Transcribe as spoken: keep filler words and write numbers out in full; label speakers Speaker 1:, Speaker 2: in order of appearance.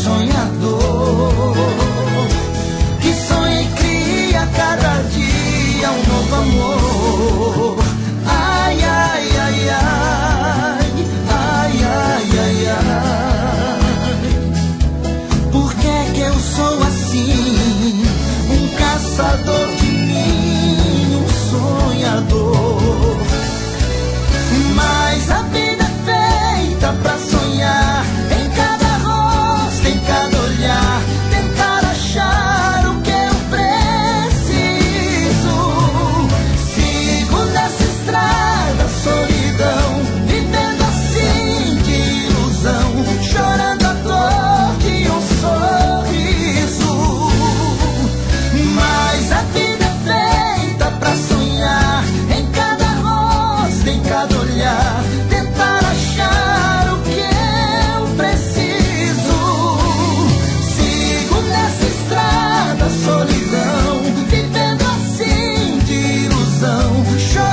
Speaker 1: sonhador, que sonha e cria cada dia um novo amor. Ai, ai, ai, ai, ai, ai, ai, ai. Por que é que eu sou assim? Um caçador de mim, um sonhador. Mas a vida é feita pra sonhar, em cada rosto, em cada olhar, tentar achar o que eu preciso. Sigo nessa estrada, solidão, vivendo assim de ilusão, chorando a dor de um sorriso. Mas a vida é feita pra sonhar, em cada rosto, em cada olhar, tentar achar o que eu preciso. Sigo nessa estrada, solidão, vivendo assim de ilusão, chorando